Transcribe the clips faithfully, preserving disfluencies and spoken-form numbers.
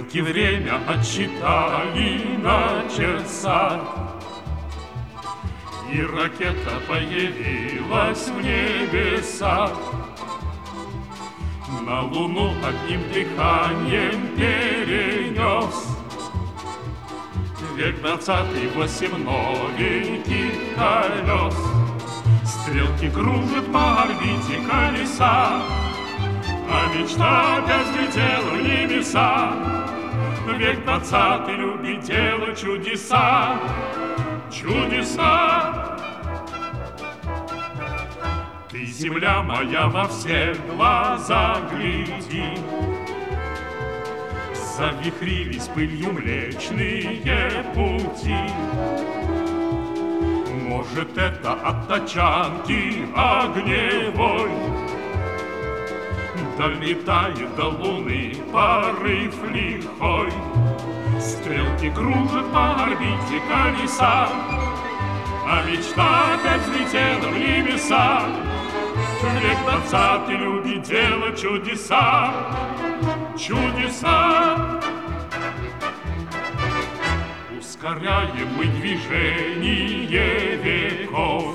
Стрелки время отсчитали на часах, и ракета появилась в небесах. На Луну одним дыханием перенес век двадцатый, восемь новеньких колес. Стрелки кружат по орбите колеса, а мечта опять взлетела в небеса. Век двадцатый любит делать чудеса, чудеса. Ты, земля моя, во все глаза гляди. Завихрились пылью млечные пути. Может, это от тачанки огневой долетает до луны порыв лихой. Стрелки кружат по орбите колеса, а мечта опять взлетела в небеса. Век двадцатый любит делать чудеса, чудеса. Ускоряем мы движение веков,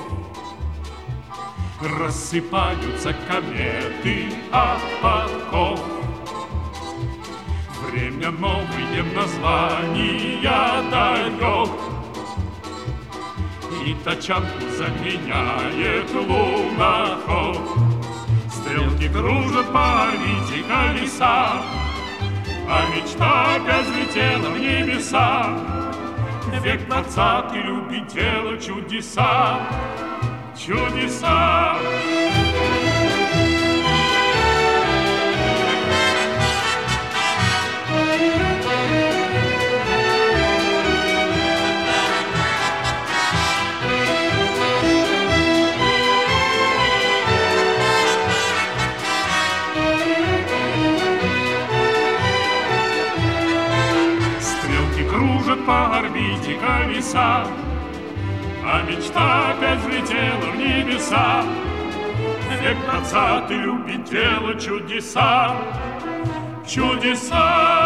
рассыпаются кометы от подков. Время новые названия дает, и тачанку заменяет луноход. Стрелки кружат по орбите колеса, а мечта опять взлетела в небеса. Век двадцатый любит делать чудеса, чудеса. Кружат по орбите колеса, а мечта опять взлетела в небеса. Век двадцатый любит делать чудеса, чудеса.